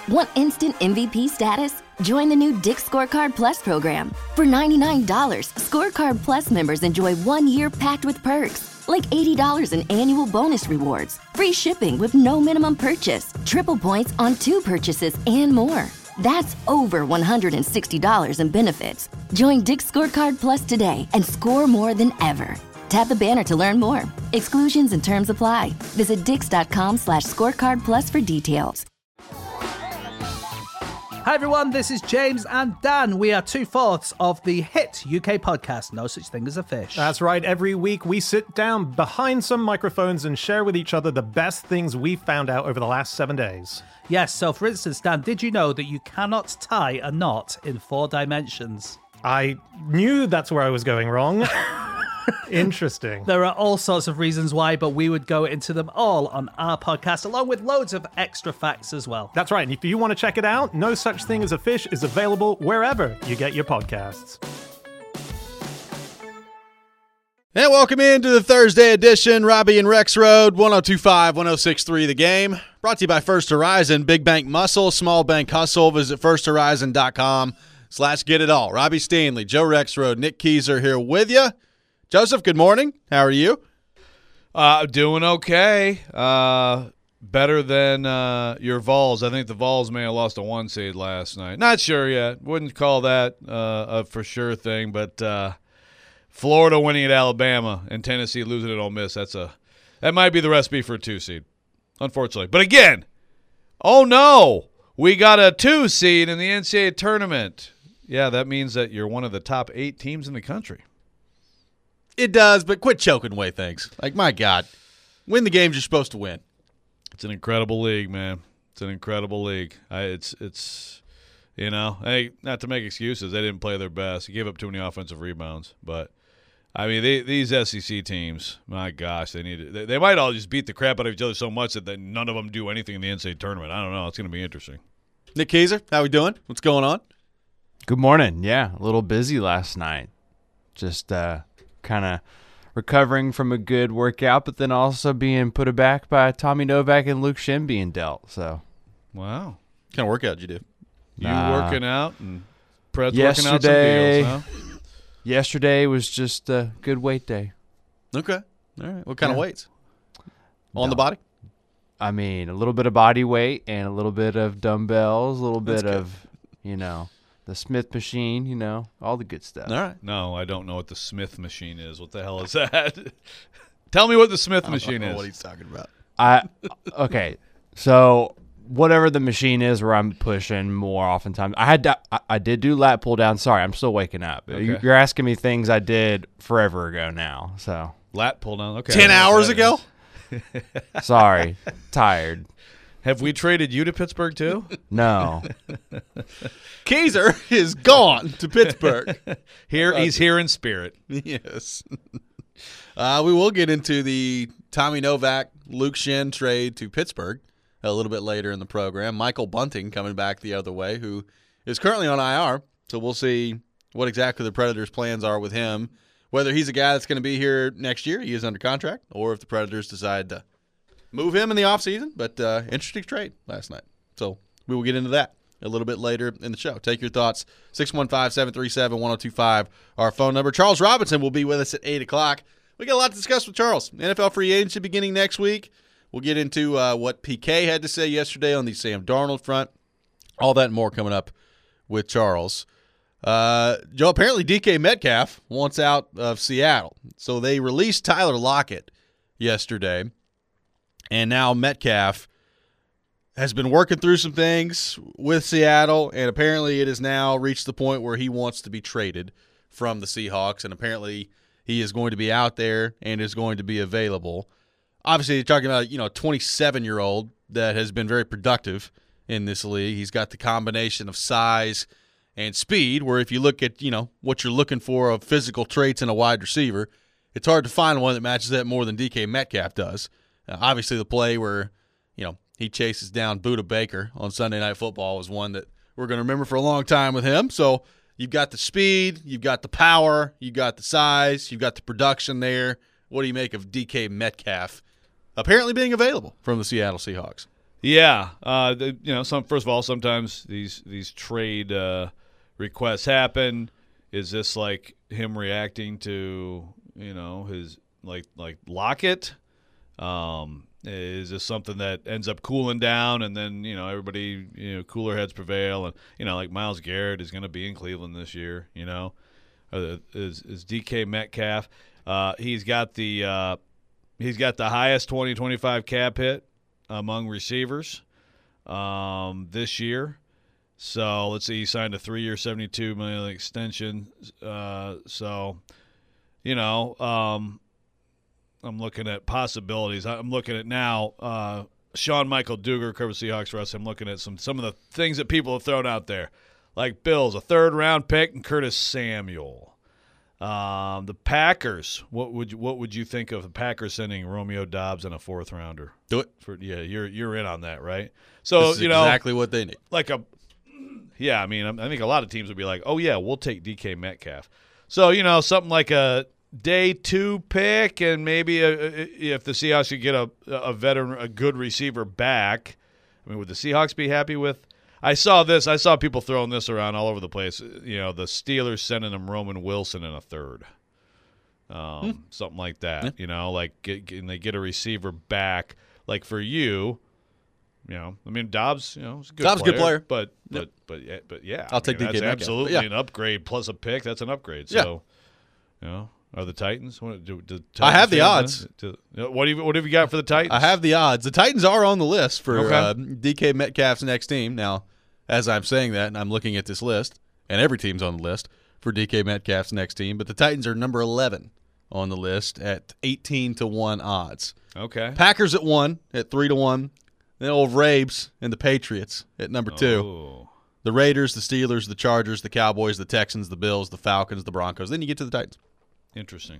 Want instant MVP status? Join the new Dick's Scorecard Plus program. For $99, Scorecard Plus members enjoy 1 year packed with perks, like $80 in annual bonus rewards, free shipping with no minimum purchase, triple points on 2 purchases, and more. That's over $160 in benefits. Join Dick's Scorecard Plus today and score more than ever. Tap the banner to learn more. Exclusions and terms apply. Visit dix.com/scorecard plus for details. Hi everyone, this is James and Dan. We are 2/4 of the hit UK podcast, No Such Thing as a Fish. That's right. Every week we sit down behind some microphones and share with each other the best things we found out over the last 7 days. Yes, so for instance, Dan, did you know that you cannot tie a knot in 4 dimensions? I knew that's where I was going wrong. Interesting. There are all sorts of reasons why, but we would go into them all on our podcast, along with loads of extra facts as well. That's right. And if you want to check it out, No Such Thing as a Fish is available wherever you get your podcasts. And welcome into the Thursday edition, Robbie and Rex Road, 102.5, 106.3 The Game. Brought to you by First Horizon, Big Bank Muscle, Small Bank Hustle. Visit firsthorizon.com/get it all. Robbie Stanley, Joe Rexroad, Nick Keyser here with you. Joseph, good morning. How are you? Doing okay. Better than your Vols. I think the Vols may have lost a 1 seed last night. Not sure yet. Wouldn't call that a for sure thing, but Florida winning at Alabama and Tennessee losing at Ole Miss, that might be the recipe for a 2 seed, unfortunately. But again, oh no, we got a 2 seed in the NCAA tournament. Yeah, that means that you're one of the top 8 teams in the country. It does, but quit choking away things. Like, my God. Win the games you're supposed to win. It's an incredible league, man. It's an incredible league. It's you know, hey, not to make excuses, they didn't play their best. They gave up too many offensive rebounds. But, I mean, these SEC teams, my gosh, they might all just beat the crap out of each other so much that none of them do anything in the NCAA tournament. I don't know. It's going to be interesting. Nick Keyser, how we doing? What's going on? Good morning. Yeah, a little busy last night. Just kind of recovering from a good workout, but then also being put aback by Tommy Novak and Luke Shin being dealt. So, wow, what kind of workout did you do? You working out and Pred's working out some deals, huh? Yesterday was just a good weight day. Okay, all right. What kind of weights? On the body? I mean, a little bit of body weight and a little bit of dumbbells, a little bit of, the Smith machine, all the good stuff. All right. No, I don't know what the Smith machine is. What the hell is that? Tell me what the Smith machine is. What he's talking about. Okay, so whatever the machine is where I'm pushing more oftentimes. I did do lat pull down. Sorry, I'm still waking up. Okay. You're asking me things I did forever ago now. So lat pull down. Okay. 10 hours ago? Sorry, tired. Have we traded you to Pittsburgh too? No. Keyser is gone to Pittsburgh. He's here in spirit. Yes. We will get into the Tommy Novak, Luke Shin trade to Pittsburgh a little bit later in the program. Michael Bunting coming back the other way, who is currently on IR. So we'll see what exactly the Predators' plans are with him, whether he's a guy that's going to be here next year, he is under contract, or if the Predators decide to move him in the offseason. But interesting trade last night. So we will get into that a little bit later in the show. Take your thoughts. 615-737-1025, our phone number. Charles Robinson will be with us at 8 o'clock. We got a lot to discuss with Charles. NFL free agency beginning next week. We'll get into what PK had to say yesterday on the Sam Darnold front. All that and more coming up with Charles. Joe, apparently DK Metcalf wants out of Seattle. So they released Tyler Lockett yesterday. And now Metcalf has been working through some things with Seattle, and apparently it has now reached the point where he wants to be traded from the Seahawks, and apparently he is going to be out there and is going to be available. Obviously, you're talking about, a 27-year-old that has been very productive in this league. He's got the combination of size and speed, where if you look at, what you're looking for of physical traits in a wide receiver, it's hard to find one that matches that more than DK Metcalf does. Obviously, the play where, he chases down Budda Baker on Sunday Night Football was one that we're going to remember for a long time with him. So you've got the speed, you've got the power, you've got the size, you've got the production there. What do you make of DK Metcalf apparently being available from the Seattle Seahawks? Yeah. First of all, sometimes these trade requests happen. Is this like him reacting to, his like Lockett? Is this something that ends up cooling down and then, everybody, cooler heads prevail? And, like Myles Garrett is going to be in Cleveland this year, is DK Metcalf. He's got the highest 2025 cap hit among receivers this year. So let's see, he signed a 3-year, $72 million extension. I'm looking at possibilities. I'm looking at now Sean Michael Dugar, covers Seahawks for us. I'm looking at some of the things that people have thrown out there, like Bills, a 3rd-round pick, and Curtis Samuel. The Packers. What would you think of the Packers sending Romeo Doubs and a 4th-rounder? Do it. You're in on that, right? So this is exactly what they need. I think a lot of teams would be like, oh yeah, we'll take DK Metcalf. So something like a day 2 pick, and maybe if the Seahawks could get a veteran, a good receiver back. I mean, would the Seahawks be happy with? I saw people throwing this around all over the place. The Steelers sending them Roman Wilson in a 3rd, something like that. And they get a receiver back. Like for you, Dobbs, is a good player. But yeah, I'll take DK That's Metcalf. absolutely an upgrade plus a pick. That's an upgrade. So, are the Titans? I have the odds. What have you got for the Titans? I have the odds. The Titans are on the list for DK Metcalf's next team. Now, as I'm saying that, and I'm looking at this list, and every team's on the list for DK Metcalf's next team, but the Titans are number 11 on the list at 18-1 odds. Okay. Packers at 1 at 3-1. Then old Rabes and the Patriots at number 2. Oh. The Raiders, the Steelers, the Chargers, the Cowboys, the Texans, the Bills, the Falcons, the Broncos. Then you get to the Titans. Interesting.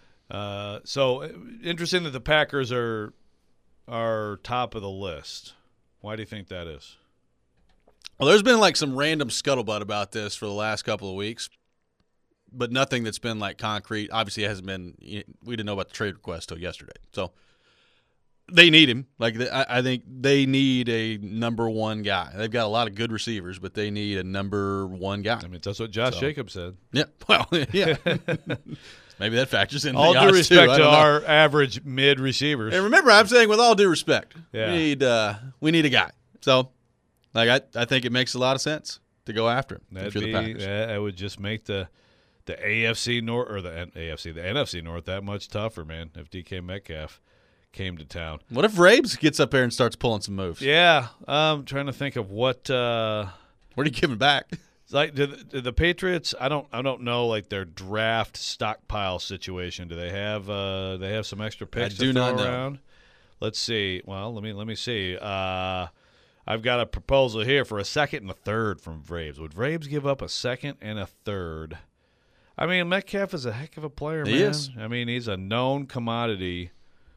So interesting that the Packers are top of the list. Why do you think that is? Well, there's been like some random scuttlebutt about this for the last couple of weeks, but nothing that's been like concrete. Obviously, it hasn't been. We didn't know about the trade request till yesterday, so they need him. Like I think they need a number 1 guy. They've got a lot of good receivers, but they need a number 1 guy. I mean, that's what Josh Jacobs said. Yeah. Well, yeah. Maybe that factors in. All due respect to our average mid receivers. And remember, I'm saying with all due respect, yeah. we need a guy. So, like I think it makes a lot of sense to go after him. That would just make the AFC North or the NFC North that much tougher, man. If DK Metcalf came to town. What if Rabes gets up there and starts pulling some moves? Yeah, I'm trying to think of what. What are you giving back? Like the Patriots, I don't know like their draft stockpile situation. Do they have some extra picks to throw around? Let's see. Well, let me see. I've got a proposal here for a 2nd and a 3rd from Braves. Would Braves give up a 2nd and a 3rd? I mean, Metcalf is a heck of a player, man. He is. I mean, he's a known commodity.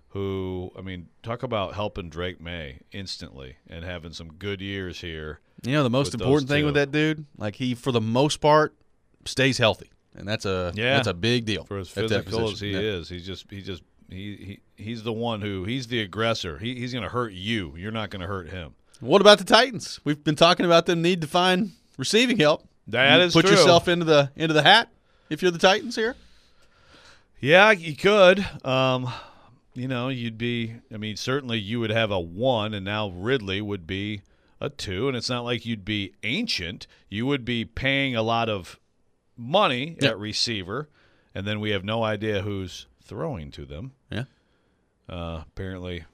Talk about helping Drake May instantly and having some good years here. The most important thing with that dude, like he, for the most part, stays healthy, and that's a big deal for as physical as he is. He's the one he's the aggressor. He's going to hurt you. You're not going to hurt him. What about the Titans? We've been talking about them need to find receiving help. That is true. Put yourself into the hat if you're the Titans here. Yeah, you could. You'd be. I mean, certainly you would have a 1, and now Ridley would be a 2, and it's not like you'd be ancient. You would be paying a lot of money at receiver, and then we have no idea who's throwing to them. Yeah. Apparently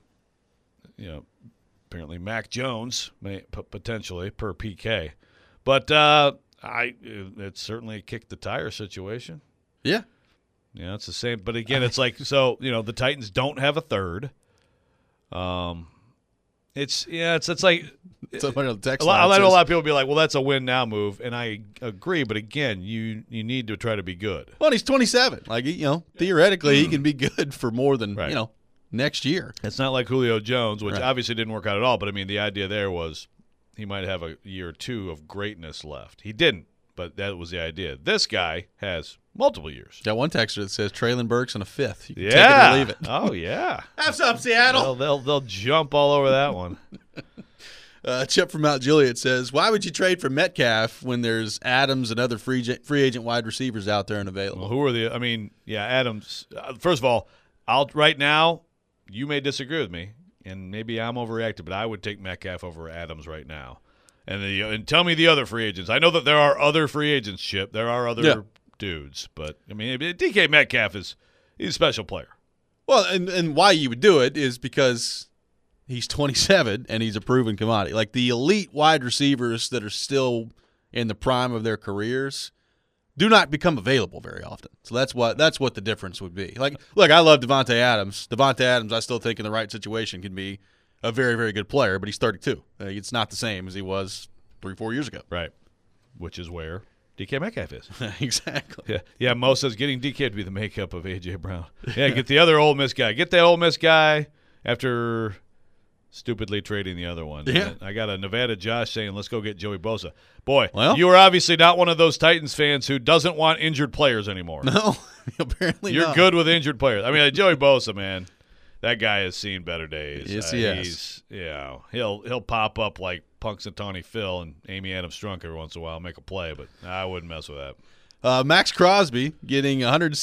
Mac Jones may potentially per PK, but it's certainly a kick the tire situation. Yeah. Yeah, it's the same. But again, it's like the Titans don't have a 3rd. It's like somebody on the text I line know a lot of people be like, well, that's a win now move, and I agree. But again, you need to try to be good. Well, he's 27. Like theoretically, he can be good for more than next year. It's not like Julio Jones, which obviously didn't work out at all. But I mean, the idea there was he might have a year or 2 of greatness left. He didn't, but that was the idea. This guy has multiple years. Got one texter that says Traylon Burks in a 5th. You can take it or leave it. Oh yeah. Have some, Seattle. They'll jump all over that one. Chip from Mount Juliet says, why would you trade for Metcalf when there's Adams and other free agent wide receivers out there and available? Well, who are Adams. First of all, right now, you may disagree with me, and maybe I'm overreacting, but I would take Metcalf over Adams right now. And tell me the other free agents. I know that there are other free agents, Chip. There are other dudes, but DK Metcalf he's a special player. Well, and why you would do it is because he's 27 and he's a proven commodity. Like the elite wide receivers that are still in the prime of their careers do not become available very often. So that's what the difference would be. Like, look, I love Devontae Adams. Devontae Adams, I still think in the right situation can be a very, very good player, but he's 32. It's not the same as he was 3-4 years ago. Right, which is where DK Metcalf is. Exactly. Yeah. Mo says getting DK to be the makeup of A.J. Brown. Yeah, get the other Ole Miss guy. Get that Ole Miss guy after stupidly trading the other one. Yeah. I got a Nevada Josh saying, let's go get Joey Bosa. Boy, well, you are obviously not one of those Titans fans who doesn't want injured players anymore. No, apparently You're not. good with injured players. I mean, Joey Bosa, man, that guy has seen better days. Yes, he has. He'll pop up like Punxsutawney Phil and Amy Adams Strunk every once in a while, make a play, but I wouldn't mess with that. Max Crosby getting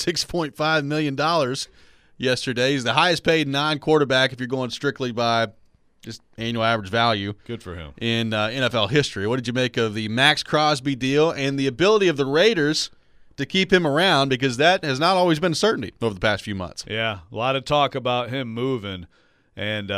$106.5 million yesterday. He's the highest paid non-quarterback if you're going strictly by just annual average value. Good for him. In NFL history. What did you make of the Max Crosby deal and the ability of the Raiders to keep him around, because that has not always been a certainty over the past few months? Yeah, a lot of talk about him moving, and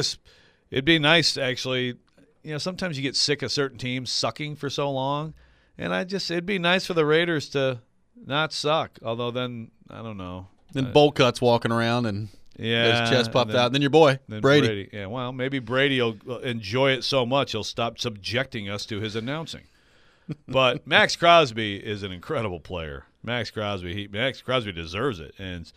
it'd be nice to actually, sometimes you get sick of certain teams sucking for so long, and it'd be nice for the Raiders to not suck, although then, I don't know. Then bowl cuts walking around and his chest popped out. And then your boy, Brady. Yeah, well, maybe Brady will enjoy it so much he'll stop subjecting us to his announcing. But Max Crosby is an incredible player. Max Crosby deserves it, and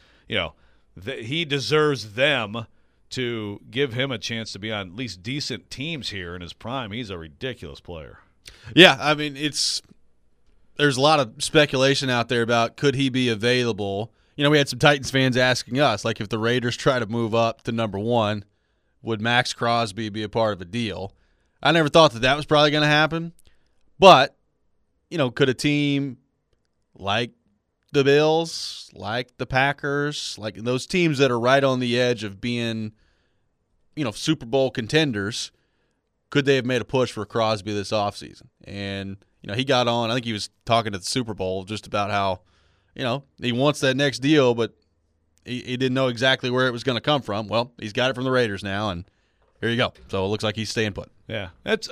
he deserves them to give him a chance to be on at least decent teams here in his prime. He's a ridiculous player. Yeah, I mean, there's a lot of speculation out there about could he be available. We had some Titans fans asking us, like, if the Raiders try to move up to number 1, would Max Crosby be a part of a deal? I never thought that was probably going to happen. But, could a team like the Bills, like the Packers, like those teams that are right on the edge of being, Super Bowl contenders, could they have made a push for Crosby this offseason? And, he got on, I think he was talking at the Super Bowl just about how, he wants that next deal, but he didn't know exactly where it was going to come from. Well, he's got it from the Raiders now, and here you go. So it looks like he's staying put. Yeah, it's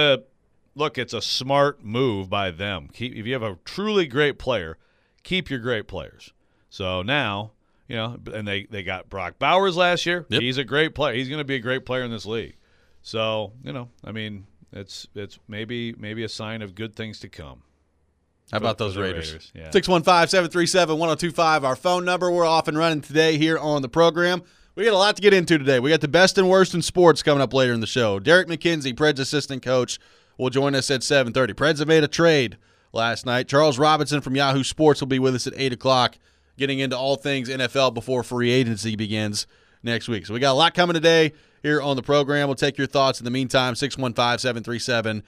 a smart move by them. If you have a truly great player, keep your great players. So now, and they got Brock Bowers last year. Yep. He's a great player. He's going to be a great player in this league. So, it's maybe a sign of good things to come. How about those Raiders? Yeah. 615-737-1025, our phone number. We're off and running today here on the program. We got a lot to get into today. We got the best and worst in sports coming up later in the show. Derek McKenzie, Preds assistant coach, will join us at 7:30. Preds have made a trade last night. Charles Robinson from Yahoo Sports will be with us at 8 o'clock, getting into all things NFL before free agency begins next week. So we got a lot coming today here on the program. We'll take your thoughts in the meantime. 615-737-1025.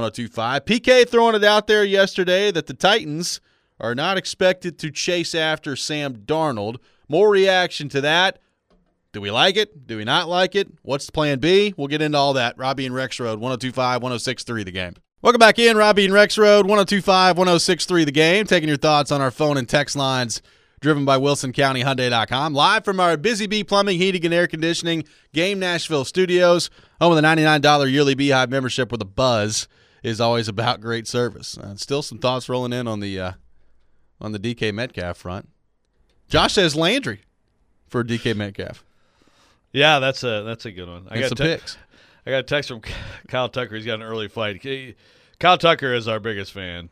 PK throwing it out there yesterday that the Titans are not expected to chase after Sam Darnold. More reaction to that. Do we like it? Do we not like it? What's the plan B? We'll get into all that. Robbie and Rex Road, 102.5, 106.3 The Game. Welcome back in, Robbie and Rex Road, 102.5, 106.3 The Game. Taking your thoughts on our phone and text lines, driven by WilsonCountyHyundai.com. Live from our Busy Bee Plumbing, Heating, and Air Conditioning Game Nashville studios. Home of the $99 yearly Beehive membership with a buzz is always about great service. Still some thoughts rolling in on the DK Metcalf front. Josh says Landry for DK Metcalf. Yeah, that's a good one. I got some picks. I got a text from Kyle Tucker. He's got an early flight. Kyle Tucker is our biggest fan,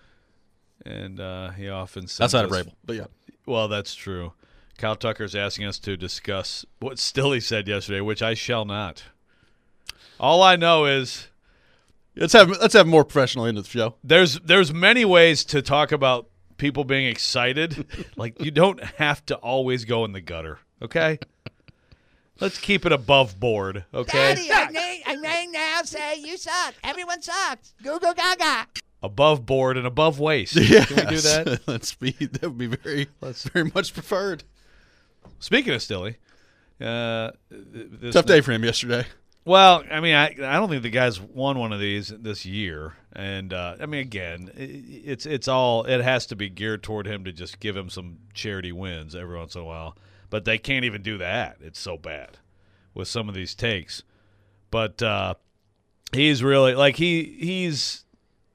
and he often sends outside of us, Rabel, but yeah. Well, that's true. Kyle Tucker's asking us to discuss what Stilly said yesterday, which I shall not. All I know is let's have more professional into the show. There's many ways to talk about people being excited. Like, you don't have to always go in the gutter, okay? Let's keep it above board, okay? Daddy, I may now say you suck. Everyone sucks. Goo goo gaga. Above board and above waist. Yes. Can we do that? That would be very much preferred. Speaking of Stilly, Tough day for him yesterday. Well, I mean, I don't think the guy's won one of these this year, and I mean, again, it has to be geared toward him to just give him some charity wins every once in a while, but they can't even do that. It's so bad with some of these takes, but he's really like he's.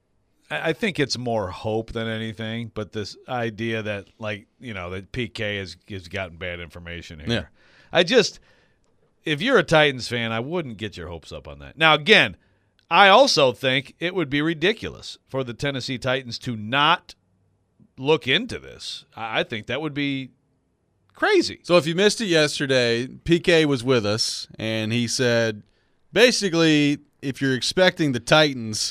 I think it's more hope than anything, but this idea that that PK has gotten bad information here. Yeah. If you're a Titans fan, I wouldn't get your hopes up on that. Now, again, I also think it would be ridiculous for the Tennessee Titans to not look into this. I think that would be crazy. So if you missed it yesterday, PK was with us, and he said, basically, if you're expecting the Titans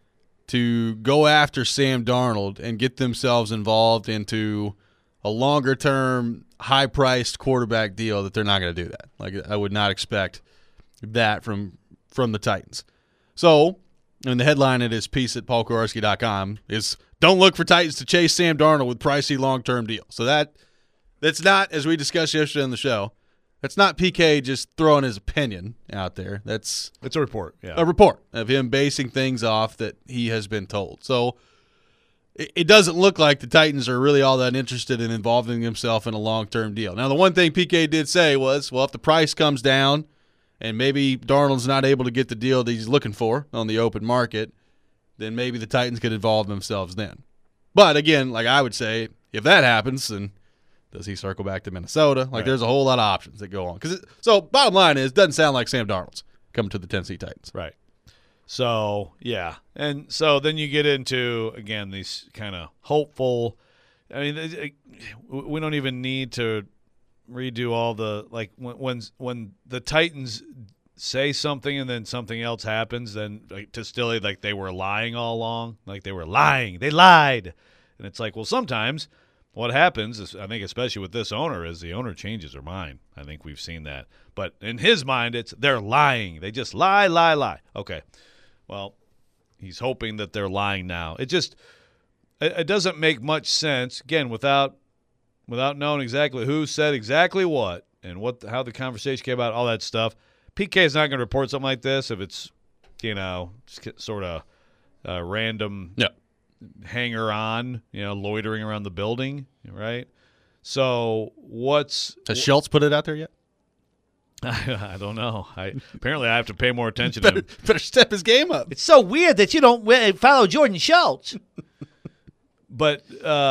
to go after Sam Darnold and get themselves involved into a longer-term, high-priced quarterback deal, that they're not going to do that. Like, I would not expect that from the Titans. So, and the headline at his piece at paulkowarski.com is, don't look for Titans to chase Sam Darnold with pricey long-term deal. So that's not, as we discussed yesterday on the show, that's not PK just throwing his opinion out there. It's a report. Yeah. A report of him basing things off that he has been told. So it doesn't look like the Titans are really all that interested in involving themselves in a long-term deal. Now, the one thing PK did say was, well, if the price comes down and maybe Darnold's not able to get the deal that he's looking for on the open market, then maybe the Titans could involve themselves then. But, again, like I would say, if that happens, then does he circle back to Minnesota? Like, There's a whole lot of options that go on. So, bottom line is, it doesn't sound like Sam Darnold's coming to the Tennessee Titans. Right. So, yeah. And so then you get into, again, these kind of hopeful – I mean, we don't even need to redo all the – like, when the Titans say something and then something else happens, then to Stilly, like they were lying all along. Like they were lying. They lied. And it's like, well, sometimes – what happens is, I think especially with this owner, is the owner changes their mind. I think we've seen that. But in his mind, they're lying. They just lie. Okay. Well, he's hoping that they're lying now. It doesn't make much sense, again, without knowing exactly who said exactly what and how the conversation came about, all that stuff. PK is not going to report something like this if it's, just sort of random hanger on, loitering around the building, right? So has Schultz put it out there yet? I don't know. Apparently I have to pay more attention to him. Better step his game up. It's so weird that you don't follow Jordan Schultz. But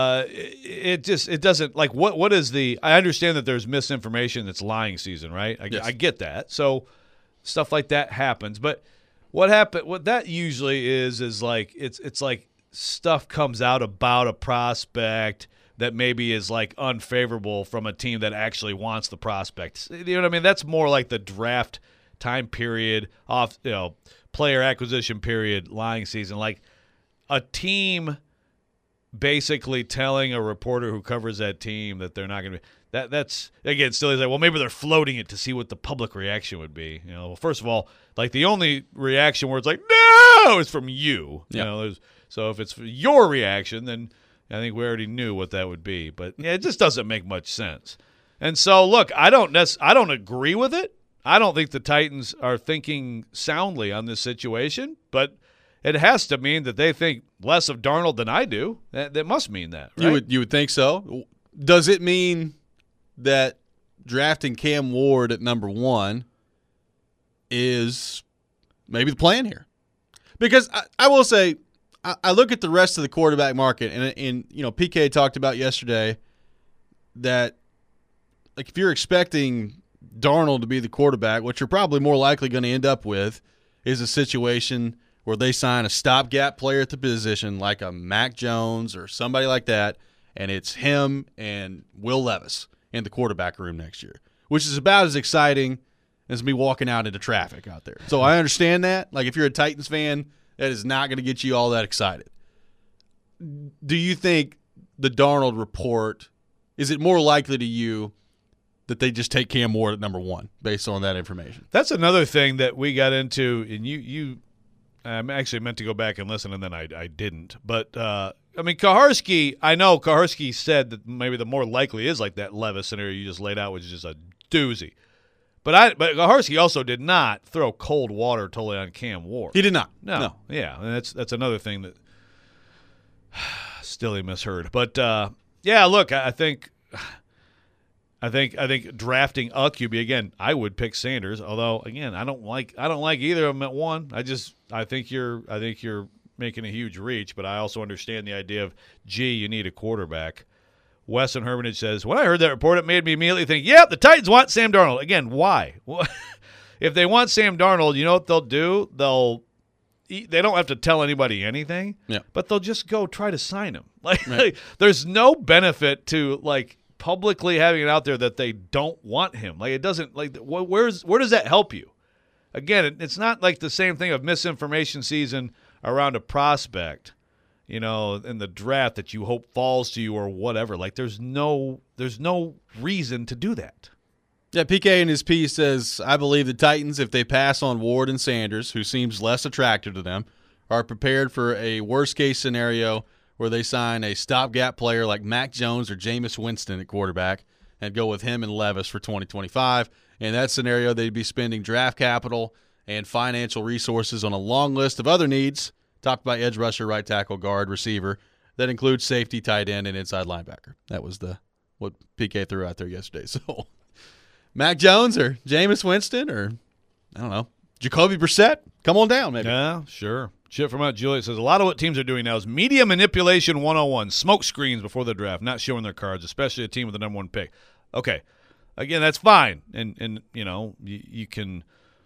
it doesn't, like, what is I understand that there's misinformation that's lying season, right? Yes. I get that. So stuff like that happens. But what that usually is like, it's like stuff comes out about a prospect that maybe is like unfavorable from a team that actually wants the prospect. You know what I mean? That's more like the draft time period, player acquisition period, lying season. Like a team basically telling a reporter who covers that team that they're not going to be. That's again still is like, well, maybe they're floating it to see what the public reaction would be. Well, first of all, like the only reaction where it's like no is from you. Yeah. So if it's your reaction, then I think we already knew what that would be. But yeah, it just doesn't make much sense. And so look, I don't agree with it. I don't think the Titans are thinking soundly on this situation, but it has to mean that they think less of Darnold than I do. That must mean that, right? You would think so. Does it mean that drafting Cam Ward at number 1 is maybe the plan here? Because I will say, I look at the rest of the quarterback market, and PK talked about yesterday that, like, if you're expecting Darnold to be the quarterback, what you're probably more likely going to end up with is a situation where they sign a stopgap player at the position like a Mac Jones or somebody like that, and it's him and Will Levis in the quarterback room next year, which is about as exciting as me walking out into traffic out there. So I understand that. Like, if you're a Titans fan, that is not going to get you all that excited. Do you think the Darnold report, is it more likely to you that they just take Cam Ward at number 1 based on that information. That's another thing that we got into, and you I actually meant to go back and listen, and then I didn't. But, Kaharski, I know Kaharski said that maybe the more likely is like that Levis scenario you just laid out, which is just a doozy. But Kaharski also did not throw cold water totally on Cam Ward. He did not. No. Yeah, and that's another thing that still he misheard. But, look, I think drafting a QB again. I would pick Sanders, although again I don't like either of them at 1. I think you're making a huge reach, but I also understand the idea of you need a quarterback. Weston Hermitage says, when I heard that report, it made me immediately think, yep, the Titans want Sam Darnold. Again, why? If they want Sam Darnold, you know what they'll do? They don't have to tell anybody anything, but they'll just go try to sign him. Like, there's no benefit to publicly having it out there that they don't want him. Like, it doesn't where does that help you? Again, it's not like the same thing of misinformation season around a prospect, in the draft that you hope falls to you or whatever. Like, there's no reason to do that. Yeah, PK in his piece says, I believe the Titans, if they pass on Ward and Sanders, who seems less attractive to them, are prepared for a worst-case scenario where they sign a stopgap player like Mac Jones or Jameis Winston at quarterback and go with him and Levis for 2025. In that scenario, they'd be spending draft capital and financial resources on a long list of other needs, topped by edge rusher, right tackle, guard, receiver, that includes safety, tight end, and inside linebacker. That was what PK threw out there yesterday. So Mac Jones or Jameis Winston or, I don't know, Jacoby Brissett, come on down maybe. Yeah, sure. Chip from Mount Juliet says, a lot of what teams are doing now is media manipulation 101, smoke screens before the draft, not showing their cards, especially a team with the number 1 pick. Okay. Again, that's fine. And you can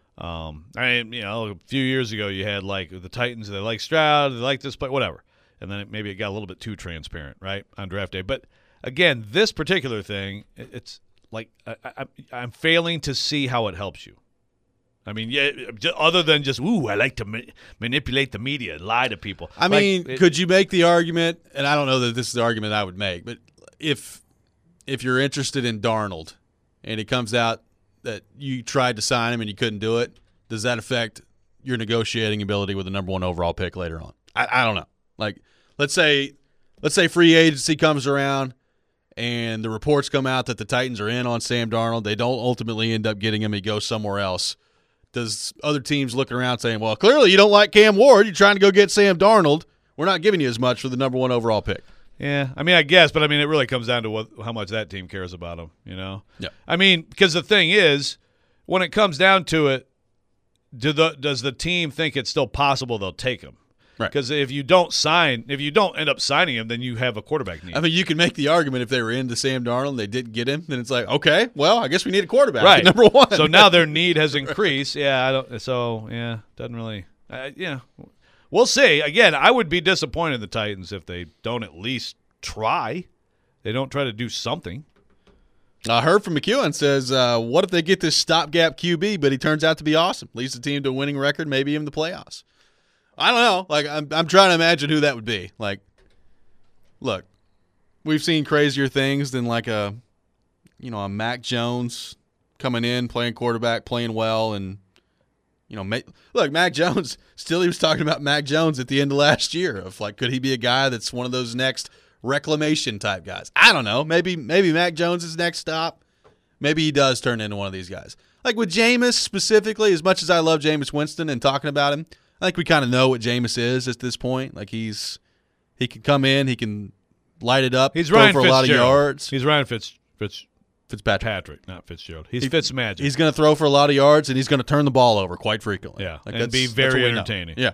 a few years ago you had the Titans, they like Stroud, they like this play, whatever. And then maybe it got a little bit too transparent, right, on draft day. But again, this particular thing, it's like I'm failing to see how it helps you. I mean, other than just, I like to manipulate the media and lie to people. I mean, could you make the argument, and I don't know that this is the argument I would make, but if you're interested in Darnold and it comes out that you tried to sign him and you couldn't do it, does that affect your negotiating ability with the number 1 overall pick later on? I don't know. Like, let's say free agency comes around and the reports come out that the Titans are in on Sam Darnold. They don't ultimately end up getting him. He goes somewhere else. Does other teams looking around saying, well, clearly you don't like Cam Ward. You're trying to go get Sam Darnold. We're not giving you as much for the number 1 overall pick. Yeah, I mean, I guess, but I mean, it really comes down to how much that team cares about him, Yeah. I mean, because the thing is, when it comes down to it, does the team think it's still possible they'll take him? Right. Because if you don't end up signing him, then you have a quarterback need. I mean, you can make the argument if they were into Sam Darnold and they didn't get him, then it's like, okay, well, I guess we need a quarterback. Right. Number 1. So now their need has increased. Doesn't really. We'll see. Again, I would be disappointed in the Titans if they don't at least try. They don't try to do something. I heard from McEwen says, what if they get this stopgap QB, but he turns out to be awesome, leads the team to a winning record, maybe even the playoffs. I don't know. Like, I'm trying to imagine who that would be. Like, look, we've seen crazier things than like a Mac Jones coming in, playing quarterback, playing well, and look, Mac Jones. Still, he was talking about Mac Jones at the end of last year. Of like, could he be a guy that's one of those next reclamation type guys? I don't know. Maybe Mac Jones is next stop. Maybe he does turn into one of these guys. Like with Jameis specifically, as much as I love Jameis Winston and talking about him, I think we kind of know what Jameis is at this point. Like he can come in, he can light it up. He's throw Ryan for Fitzgerald. A lot of yards. He's Ryan Fitzpatrick, not Fitzgerald. He's Fitzmagic. He's going to throw for a lot of yards, and he's going to turn the ball over quite frequently. Yeah, like and be very entertaining. Yeah.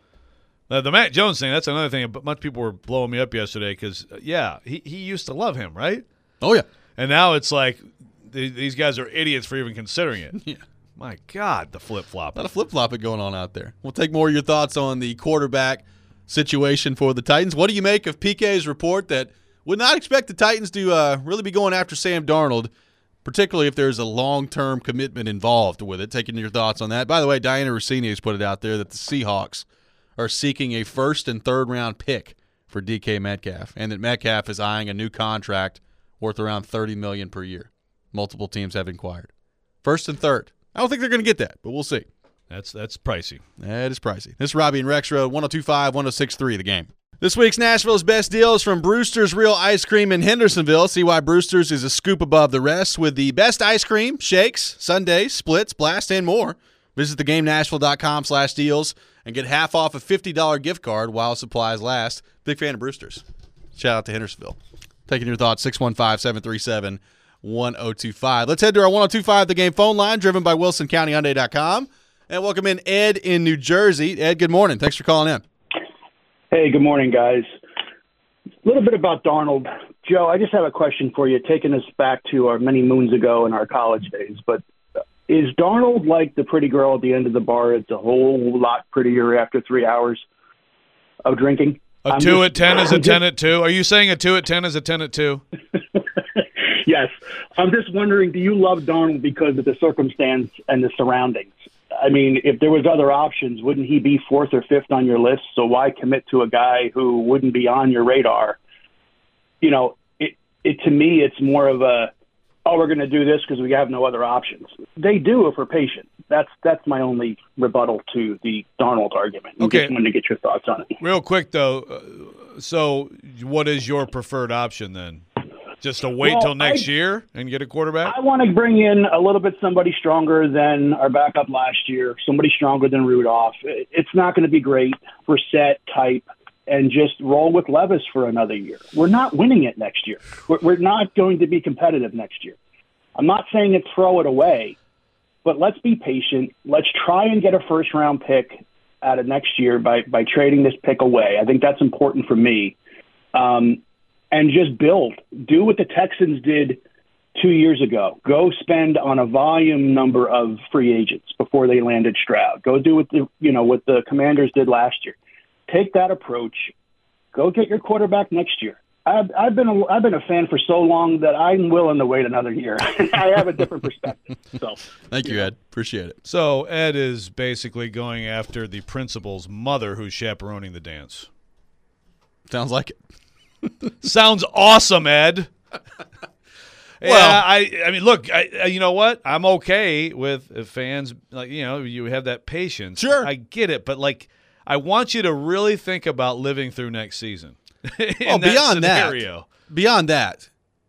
The Mac Jones thing, that's another thing. But much people were blowing me up yesterday because, he used to love him, right? Oh, yeah. And now it's like these guys are idiots for even considering it. Yeah. My God, the flip-flop. A lot of flip-flopping going on out there. We'll take more of your thoughts on the quarterback situation for the Titans. What do you make of PK's report that would not expect the Titans to really be going after Sam Darnold, particularly if there's a long-term commitment involved with it? Taking your thoughts on that. By the way, Diana Rossini has put it out there that the Seahawks are seeking a first- and third-round pick for DK Metcalf, and that Metcalf is eyeing a new contract worth around $30 million per year. multiple teams have inquired. First and third. I don't think they're going to get that, but we'll see. That's pricey. That is pricey. This is Robbie and Rex Road, 102.5, 106.3 The Game. This week's Nashville's best deals from Brewster's Real Ice Cream in Hendersonville. See why Brewster's is a scoop above the rest with the best ice cream, shakes, sundaes, splits, blast, and more. Visit theGameNashville.com/deals and get half off a $50 gift card while supplies last. Big fan of Brewster's. Shout out to Hendersonville. Taking your thoughts, 615-737-1025. Let's head to our 102.5 The Game phone line, driven by WilsonCountyHyundai.com. And welcome in Ed in New Jersey. Ed, good morning. Thanks for calling in. Hey, good morning, guys. A little bit about Darnold. Joe, I just have a question for you, taking us back to our many moons ago in our college days. But is Darnold like the pretty girl at the end of the bar? It's a whole lot prettier after 3 hours of drinking. A 2 at 10 is a 10 at 2. Are you saying a 2 at 10 is a 10 at 2? Yes. I'm just wondering, do you love Darnold because of the circumstance and the surroundings? I mean, if there was other options, wouldn't he be fourth or fifth on your list? So why commit to a guy who wouldn't be on your radar? You know, it to me, it's more of a, oh, we're going to do this because we have no other options. They do if we're patient. That's my only rebuttal to the Darnold argument. I just wanted to get your thoughts on it. Real quick, though, so what is your preferred option then? Just to wait till next year and get a quarterback? I want to bring in a little bit somebody stronger than our backup last year, somebody stronger than Rudolph. It's not going to be great for set type, and just roll with Levis for another year. We're not winning it next year. We're not going to be competitive next year. I'm not saying it throw it away, but let's be patient. Let's try and get a first-round pick out of next year by trading this pick away. I think that's important for me. And just build. Do what the Texans did 2 years ago. Go spend on a volume number of free agents before they landed Stroud. Go do what the Commanders did last year. Take that approach. Go get your quarterback next year. I've been a fan for so long that I'm willing to wait another year. I have a different perspective. So thank you, Ed. Appreciate it. So Ed is basically going after the principal's mother who's chaperoning the dance. Sounds like it. Sounds awesome, Ed. Well, I mean, look, you know what? I'm okay with if fans, like, you know, you have that patience. Sure. I get it, but, like, I want you to really think about living through next season. Beyond that,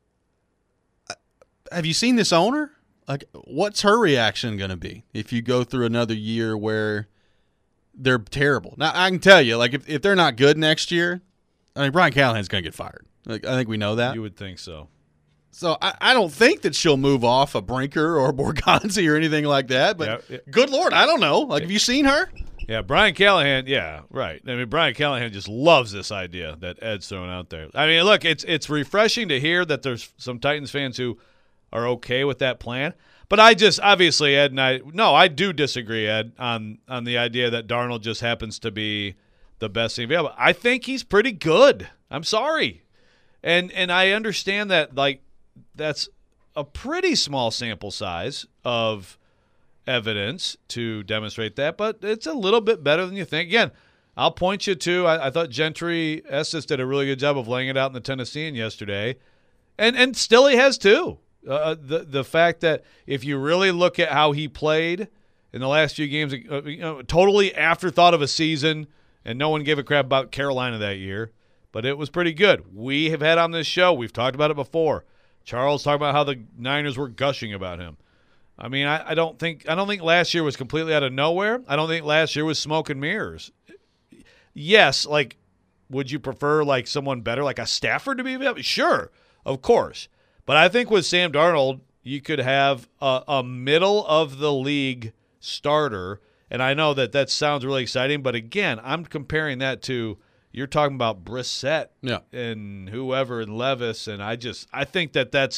have you seen this owner? Like, what's her reaction going to be if you go through another year where they're terrible? Now, I can tell you, like, if they're not good next year, I mean, Brian Callahan's going to get fired. Like, I think we know that. You would think so. So I don't think that she'll move off a Brinker or Borgonzi or anything like that. But good Lord, I don't know. Like, have you seen her? Yeah, Brian Callahan. Yeah, right. I mean, Brian Callahan just loves this idea that Ed's throwing out there. I mean, look, it's refreshing to hear that there's some Titans fans who are okay with that plan. But obviously, Ed and I do disagree, Ed, on the idea that Darnold just happens to be the best thing available. I think he's pretty good. I'm sorry. And I understand that, like, that's a pretty small sample size of evidence to demonstrate that, but it's a little bit better than you think. Again, I'll point you to, I thought Gentry Estes did a really good job of laying it out in the Tennessean yesterday, and still he has too. The fact that if you really look at how he played in the last few games, totally afterthought of a season, and no one gave a crap about Carolina that year, but it was pretty good. We have had on this show, we've talked about it before, Charles talked about how the Niners were gushing about him. I mean, I don't think last year was completely out of nowhere. I don't think last year was smoke and mirrors. Yes, like, would you prefer, like, someone better, like a Stafford to be available? Sure, of course. But I think with Sam Darnold, you could have a middle-of-the-league starter. And I know that sounds really exciting, but again, I'm comparing that to you're talking about Brissett and whoever and Levis, and I think that's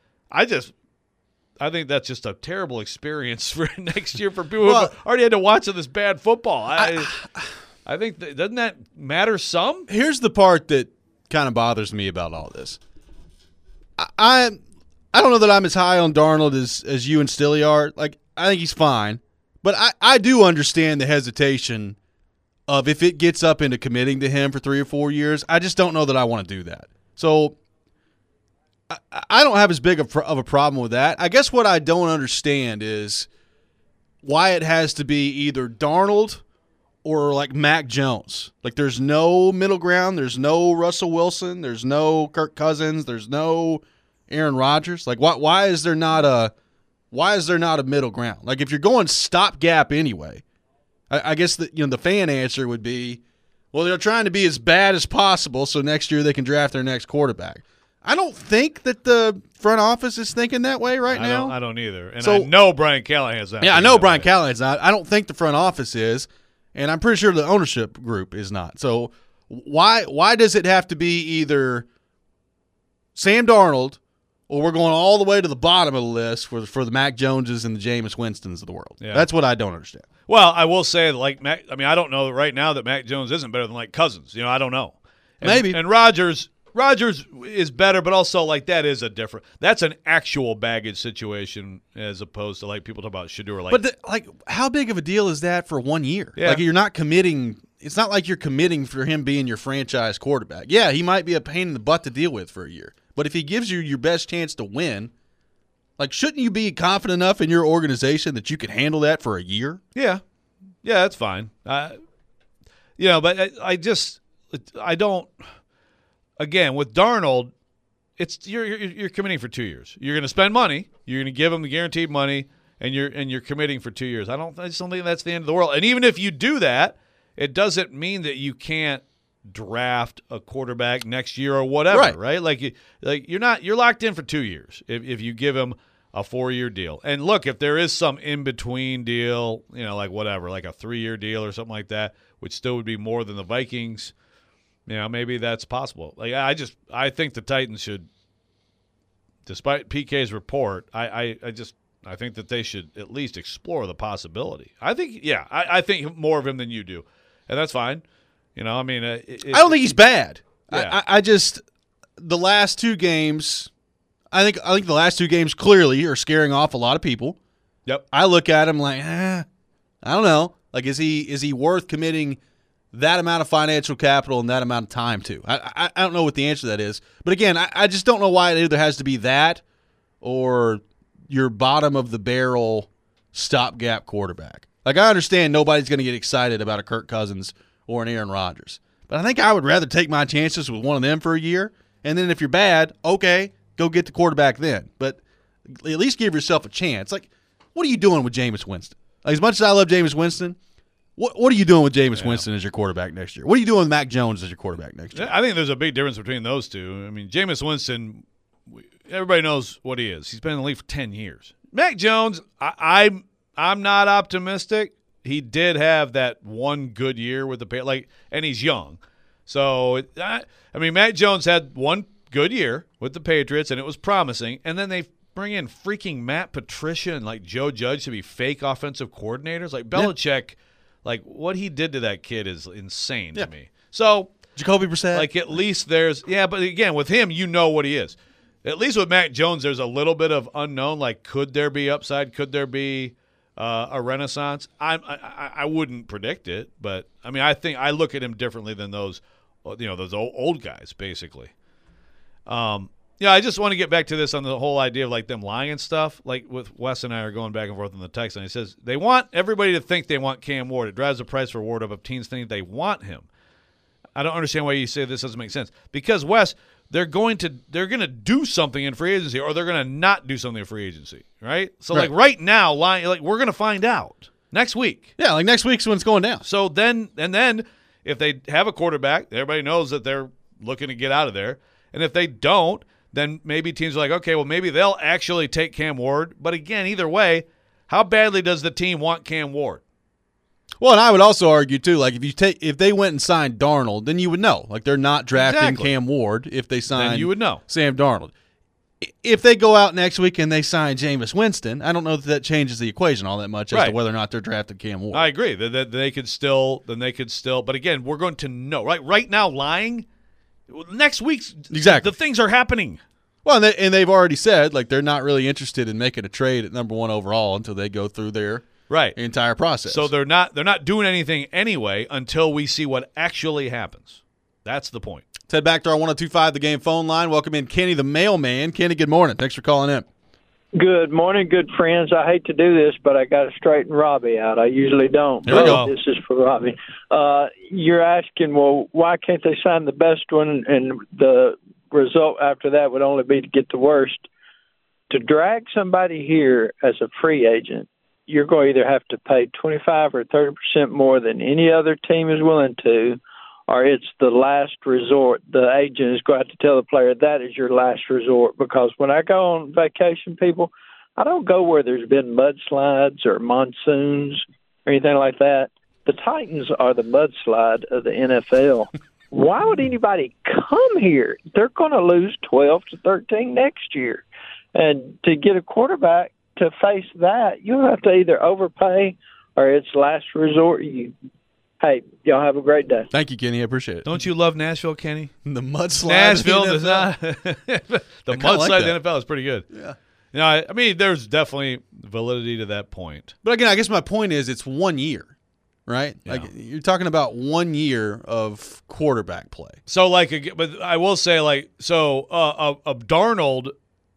just a terrible experience for next year for people who already had to watch this bad football. I think doesn't that matter some? Here's the part that kind of bothers me about all this. I don't know that I'm as high on Darnold as you and Stilly are. Like, I think he's fine. But I do understand the hesitation of if it gets up into committing to him for 3 or 4 years, I just don't know that I want to do that. So I don't have as big of a problem with that. I guess what I don't understand is why it has to be either Darnold or like Mac Jones. Like there's no middle ground. There's no Russell Wilson. There's no Kirk Cousins. There's no Aaron Rodgers. Like why is there not a middle ground? Like if you're going stopgap anyway, I guess the fan answer would be, well, they're trying to be as bad as possible so next year they can draft their next quarterback. I don't think that the front office is thinking that way right now. I don't either. And So- I know Brian Callahan's not. Yeah, I thinking know that Brian way. Callahan's not. I don't think the front office is, and I'm pretty sure the ownership group is not. So why does it have to be either Sam Darnold or we're going all the way to the bottom of the list for the Mac Joneses and the Jameis Winstons of the world? Yeah. That's what I don't understand. Well, I will say, like Mac. I mean, I don't know right now that Mac Jones isn't better than like Cousins. I don't know. Maybe. And Rodgers is better, but also like that's an actual baggage situation as opposed to like people talk about Shedeur. Like, How big of a deal is that for 1 year? Yeah. Like you're not committing. It's not like you're committing for him being your franchise quarterback. Yeah, he might be a pain in the butt to deal with for a year, but if he gives you your best chance to win, like shouldn't you be confident enough in your organization that you can handle that for a year? yeah, that's fine. But I don't. Again, with Darnold, it's you're committing for 2 years. You're going to spend money. You're going to give him the guaranteed money, and you're committing for 2 years. I just don't think that's the end of the world. And even if you do that, it doesn't mean that you can't draft a quarterback next year or whatever, right? Like you're locked in for 2 years if you give him a 4-year deal. And look, if there is some in between deal, like whatever, like a 3-year deal or something like that, which still would be more than the Vikings. Maybe that's possible. Like I think the Titans should, despite PK's report, I think that they should at least explore the possibility. I think more of him than you do, and that's fine. I don't think he's bad. Yeah. I just the last 2 games. I think the last 2 games clearly are scaring off a lot of people. Yep. I look at him like, I don't know. Like, is he worth committing that amount of financial capital and that amount of time to? I don't know what the answer to that is. But again, I just don't know why it either has to be that or your bottom of the barrel stopgap quarterback. Like, I understand nobody's going to get excited about a Kirk Cousins or an Aaron Rodgers. But I think I would rather take my chances with one of them for a year. And then if you're bad, okay, go get the quarterback then. But at least give yourself a chance. Like, what are you doing with Jameis Winston? Like, as much as I love Jameis Winston, what are you doing with Jameis Winston as your quarterback next year? What are you doing with Mac Jones as your quarterback next year? I think there's a big difference between those two. I mean, Jameis Winston, everybody knows what he is. He's been in the league for 10 years. Mac Jones, I'm not optimistic. He did have that one good year with the and he's young. So Mac Jones had one good year with the Patriots, and it was promising. And then they bring in freaking Matt Patricia and like Joe Judge to be fake offensive coordinators. Like Belichick, like what he did to that kid is insane to me. So Jacoby Brissett, like at least there's but again with him, you know what he is. At least with Mac Jones, there's a little bit of unknown. Like, could there be upside? Could there be a renaissance? I wouldn't predict it, but I mean, I think I look at him differently than those old guys, basically. I just want to get back to this on the whole idea of like them lying and stuff. Like with Wes and I are going back and forth on the text, and he says they want everybody to think they want Cam Ward. It drives the price for Ward up if teams think they want him. I don't understand why you say this doesn't make sense. Because Wes, they're going to do something in free agency, or they're going to not do something in free agency, right? So like right now, we're going to find out next week. Yeah, like next week's when it's going down. So then if they have a quarterback, everybody knows that they're looking to get out of there. And if they don't, then maybe teams are like, okay, well, maybe they'll actually take Cam Ward. But again, either way, how badly does the team want Cam Ward? Well, and I would also argue too, like if they went and signed Darnold, then you would know. Like they're not drafting Cam Ward if they sign then you would know. Sam Darnold. If they go out next week and they sign Jameis Winston, I don't know that changes the equation all that much as to whether or not they're drafting Cam Ward. I agree. That they could still. But again, we're going to know. Right now, lying. Next week's exactly. The things are happening. Well, and they've already said like they're not really interested in making a trade at number 1 overall until they go through their entire process. So they're not doing anything anyway until we see what actually happens. That's the point. Let's head back to our 102.5 The Game phone line. Welcome in Kenny the mailman. Kenny, good morning. Thanks for calling in. Good morning, good friends. I hate to do this, but I got to straighten Robbie out. I usually don't. There we go. This is for Robbie. You're asking, well, why can't they sign the best one, and the result after that would only be to get the worst? To drag somebody here as a free agent, you're going to either have to pay 25 or 30% more than any other team is willing to, or it's the last resort. The agent is going to have to tell the player that is your last resort. Because when I go on vacation, people, I don't go where there's been mudslides or monsoons or anything like that. The Titans are the mudslide of the NFL. Why would anybody come here? They're going to lose 12-13 next year. And to get a quarterback to face that, you'll have to either overpay or it's last resort. Hey, y'all have a great day. Thank you, Kenny. I appreciate it. Don't you love Nashville, Kenny? The mudslide. Nashville of does the not. NFL. The I kinda like mudslide that. of the NFL is pretty good. Yeah. You know, I mean, there's definitely validity to that point. But again, I guess my point is it's 1 year, right? Yeah. Like you're talking about 1 year of quarterback play. So, but I will say, a Darnold,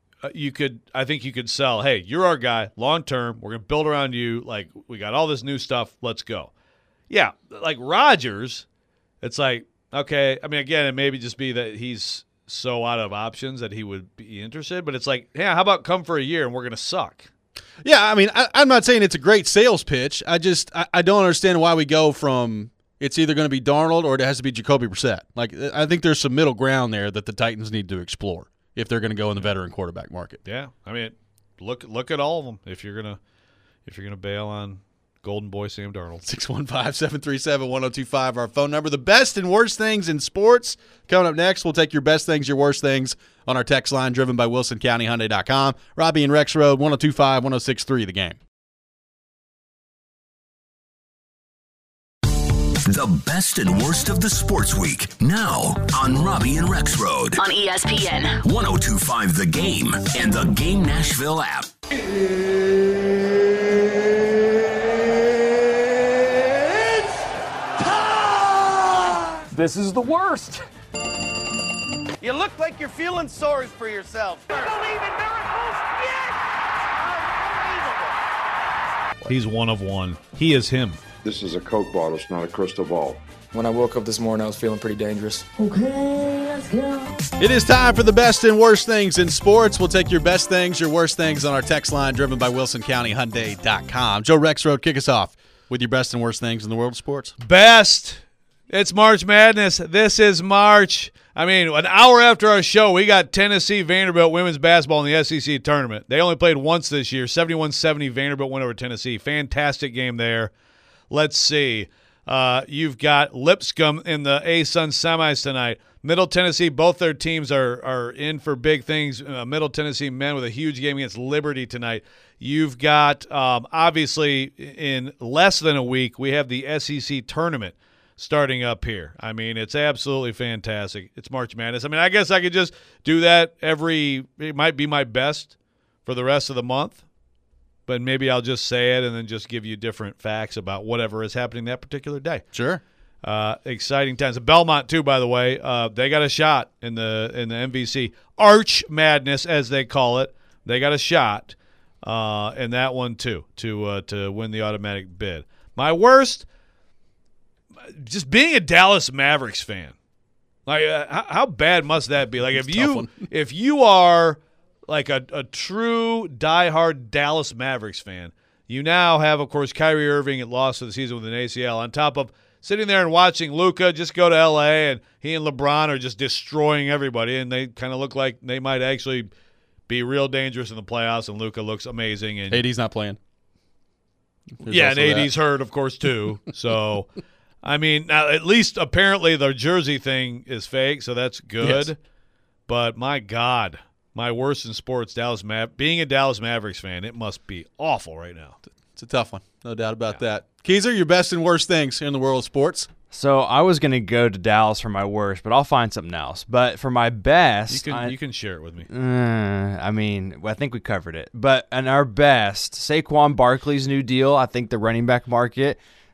I think you could sell. Hey, you're our guy, long term. We're gonna build around you. Like we got all this new stuff. Let's go. Yeah, like Rodgers, it's like okay. I mean, again, it maybe just be that he's so out of options that he would be interested. But it's like, yeah, how about come for a year and we're gonna suck? Yeah, I mean, I'm not saying it's a great sales pitch. I don't understand why we go from it's either going to be Darnold or it has to be Jacoby Brissett. Like I think there's some middle ground there that the Titans need to explore if they're going to go in the veteran quarterback market. Yeah, I mean, look at all of them if you're gonna bail on Golden Boy Sam Darnold. 615-737-1025, our phone number. The best and worst things in sports. Coming up next, we'll take your best things, your worst things on our text line driven by WilsonCountyHyundai.com. Robbie and Rex Road, 102.5, 106.3, The Game. The best and worst of the sports week. Now on Robbie and Rex Road. On ESPN. 102.5 The Game and the Game Nashville app. This is the worst. You look like you're feeling sorry for yourself. Believe in miracles? Yes! Unbelievable. He's one of one. He is him. This is a Coke bottle. It's not a crystal ball. When I woke up this morning, I was feeling pretty dangerous. Okay, let's go. It is time for the best and worst things in sports. We'll take your best things, your worst things on our text line driven by WilsonCountyHyundai.com. Joe Rex Road, kick us off with your best and worst things in the world of sports. Best. It's March Madness. This is March. I mean, an hour after our show, we got Tennessee Vanderbilt women's basketball in the SEC tournament. They only played once this year. 71-70 Vanderbilt went over Tennessee. Fantastic game there. Let's see. You've got Lipscomb in the A-Sun semis tonight. Middle Tennessee, both their teams are in for big things. Middle Tennessee men with a huge game against Liberty tonight. You've got, obviously, in less than a week, we have the SEC tournament starting up here. I mean, it's absolutely fantastic. It's March Madness. I mean, I guess I could just do that it might be my best for the rest of the month, but maybe I'll just say it and then just give you different facts about whatever is happening that particular day. Sure. Exciting times. Belmont, too, by the way, they got a shot in the MVC. Arch Madness, as they call it. They got a shot in that one, too, to win the automatic bid. My worst, just being a Dallas Mavericks fan. Like, how bad must that be? Like, if you are like a true diehard Dallas Mavericks fan, you now have, of course, Kyrie Irving at loss for the season with an ACL, on top of sitting there and watching Luka just go to L.A. and he and LeBron are just destroying everybody, and they kind of look like they might actually be real dangerous in the playoffs, and Luka looks amazing. And AD's not playing. There's and AD's hurt, of course, too. So, I mean, now at least apparently the jersey thing is fake, so that's good. Yes. But my God, my worst in sports, being a Dallas Mavericks fan, it must be awful right now. It's a tough one, no doubt about that. Keezer, your best and worst things in the world of sports? So I was going to go to Dallas for my worst, but I'll find something else. But for my best, you can share it with me. I mean, I think we covered it. But in our best, Saquon Barkley's new deal, I think the running back market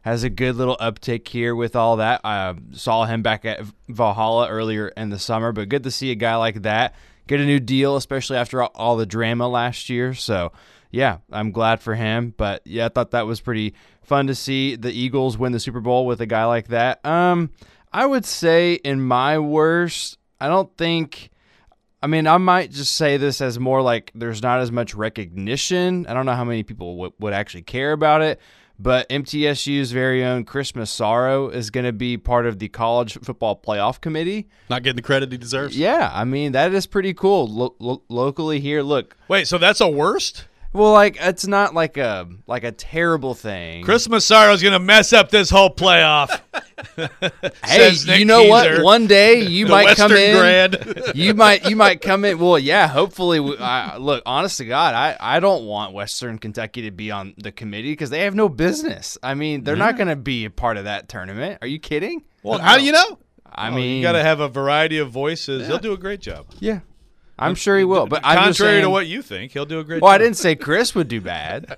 has a good little uptick here with all that. I saw him back at Valhalla earlier in the summer, but good to see a guy like that get a new deal, especially after all the drama last year. So, yeah, I'm glad for him. But, yeah, I thought that was pretty fun to see the Eagles win the Super Bowl with a guy like that. I would say in my worst, I don't think – I mean, I might just say this as more like there's not as much recognition. I don't know how many people would actually care about it. But MTSU's very own Chris Massaro is going to be part of the College Football Playoff Committee. Not getting the credit he deserves. Yeah, I mean, that is pretty cool. Locally here, look. Wait, so that's a worst? Well, like, it's not like a terrible thing. Chris Massaro's going to mess up this whole playoff. Hey, you know what? One day you might come in. Grand. you might come in. Well, yeah, hopefully. Look, honest to God, I don't want Western Kentucky to be on the committee because they have no business. I mean, they're not going to be a part of that tournament. Are you kidding? Well, how do you know? I mean, you got to have a variety of voices. Yeah. He'll do a great job. Yeah. I'm sure he will, but contrary to what you think, he'll do a great job. Well, I didn't say Chris would do bad.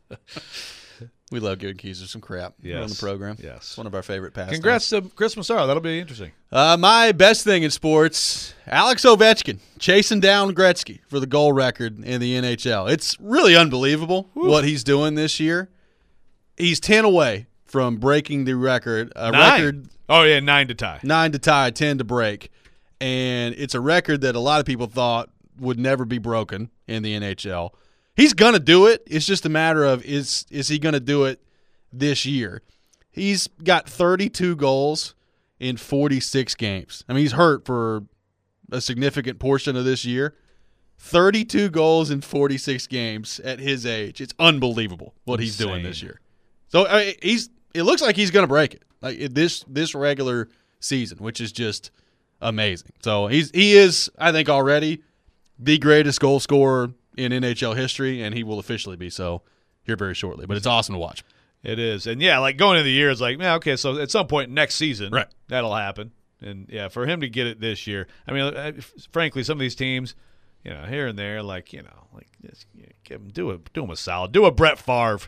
We love giving Keiser some crap on the program. Yes. It's one of our favorite pastimes. Congrats to Chris Massaro. That'll be interesting. My best thing in sports, Alex Ovechkin chasing down Gretzky for the goal record in the NHL. It's really unbelievable what he's doing this year. He's 10 away from breaking the record. 9 to tie. 9 to tie, 10 to break. And it's a record that a lot of people thought would never be broken in the NHL. He's going to do it. It's just a matter of is he going to do it this year? He's got 32 goals in 46 games. I mean, he's hurt for a significant portion of this year. 32 goals in 46 games at his age. It's unbelievable what he's doing this year. So I mean, it looks like he's going to break it. Like this regular season, which is just amazing. So he is, I think, already the greatest goal scorer in NHL history, and he will officially be so here very shortly. But it's awesome to watch. It is. And, yeah, like going into the year, it's like, man, okay, so at some point next season, right, that'll happen. And, yeah, for him to get it this year, I mean, frankly, some of these teams, here and there, just give them, do him a solid. Do a Brett Favre.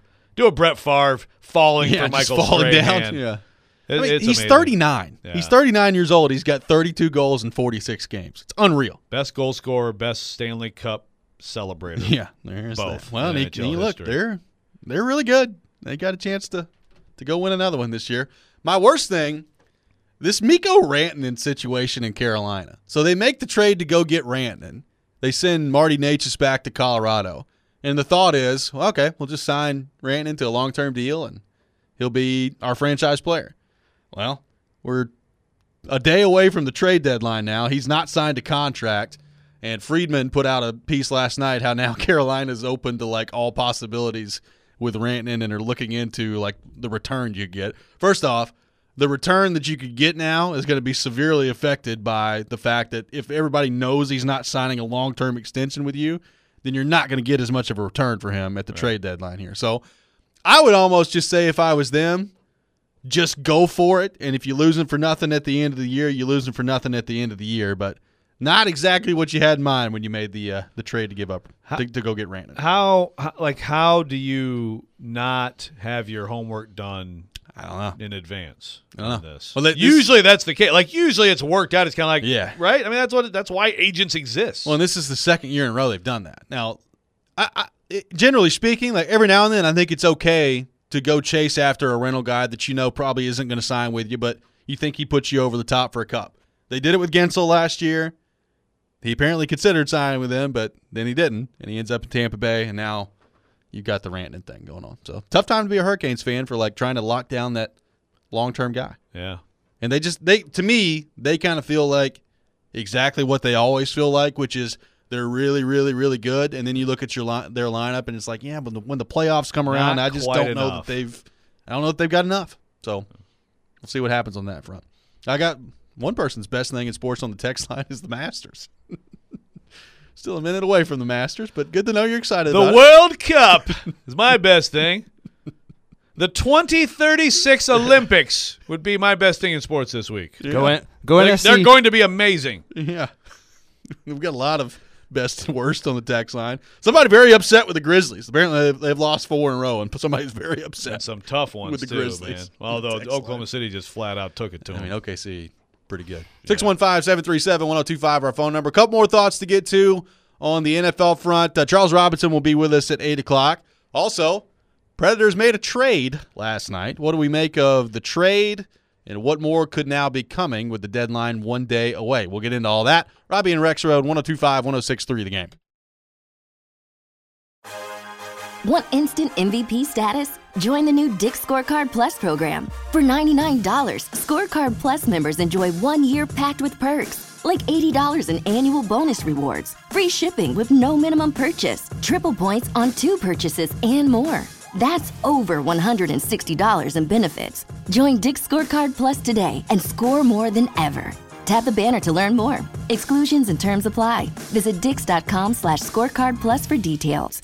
Falling for Michael falling Strahan. down. Yeah. He's amazing. 39. Yeah. He's 39 years old. He's got 32 goals in 46 games. It's unreal. Best goal scorer, best Stanley Cup celebrator. Yeah, there's both. That. Well, look, they're really good. They got a chance to go win another one this year. My worst thing, this Mikko Rantanen situation in Carolina. So they make the trade to go get Rantanen. They send Marty Necas back to Colorado. And the thought is, well, okay, we'll just sign Rantanen to a long-term deal, and he'll be our franchise player. Well, we're a day away from the trade deadline now. He's not signed a contract, and Friedman put out a piece last night how now Carolina's open to all possibilities with Rantanen and are looking into the return you get. First off, the return that you could get now is going to be severely affected by the fact that if everybody knows he's not signing a long-term extension with you, then you're not going to get as much of a return for him at the trade deadline here. So I would almost just say if I was them, just go for it. And if you lose him for nothing at the end of the year, you lose him for nothing at the end of the year. But not exactly what you had in mind when you made the trade to give up to go get Rantanen. How do you not have your homework done? I don't know. In advance. I don't know. This. Well, usually that's the case. Usually it's worked out. It's kind of right. I mean, that's why agents exist. Well, and this is the second year in a row they've done that. Now, generally speaking, every now and then, I think it's okay to go chase after a rental guy that probably isn't going to sign with you, but you think he puts you over the top for a cup. They did it with Gensel last year. He apparently considered signing with them, but then he didn't, and he ends up in Tampa Bay, and now you've got the Rantanen thing going on. So tough time to be a Hurricanes fan for trying to lock down that long-term guy. Yeah. And to me, they kind of feel like exactly what they always feel like, which is they're really, really, really good. And then you look at their lineup, and it's like, yeah, but when the playoffs come around, I just don't know that they've got enough. So we'll see what happens on that front. I got one person's best thing in sports on the text line is the Masters. Still a minute away from the Masters, but good to know you're excited about it. The World Cup is my best thing. The 2036 Olympics would be my best thing in sports this week. Yeah. Go in. They're going to be amazing. Yeah. We've got a lot of best and worst on the text line. Somebody very upset with the Grizzlies. Apparently, they've lost 4 in a row, and somebody's very upset. And some tough ones with the too, Grizzlies. man. Although Oklahoma City just flat out took it to them. I mean, OKC, pretty good. 615-737-1025, our phone number. A couple more thoughts to get to on the NFL front. Charles Robinson will be with us at 8 o'clock. Also, Predators made a trade last night. What do we make of the trade, and what more could now be coming with the deadline one day away? We'll get into all that. Robbie and Rex Road, 102.5, 106.3 The Game. Want instant MVP status? Join the new Dick's Scorecard Plus program. For $99, Scorecard Plus members enjoy 1 year packed with perks, like $80 in annual bonus rewards, free shipping with no minimum purchase, triple points on 2 purchases, and more. That's over $160 in benefits. Join Dick's Scorecard Plus today and score more than ever. Tap the banner to learn more. Exclusions and terms apply. Visit dix.com/scorecardplus for details.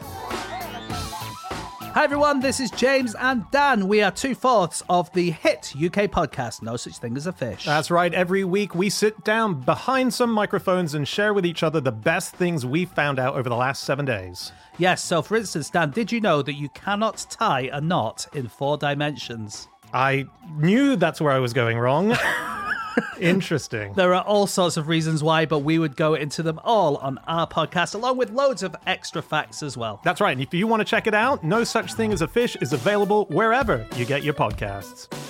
Hi everyone, this is James and Dan. We are 2/4 of the hit UK podcast, No Such Thing as a Fish. That's right. Every week we sit down behind some microphones and share with each other the best things we found out over the last 7 days. Yes, so for instance, Dan, did you know that you cannot tie a knot in 4 dimensions? I knew that's where I was going wrong. Interesting. There are all sorts of reasons why, but we would go into them all on our podcast, along with loads of extra facts as well. That's right. And if you want to check it out, No Such Thing as a Fish is available wherever you get your podcasts.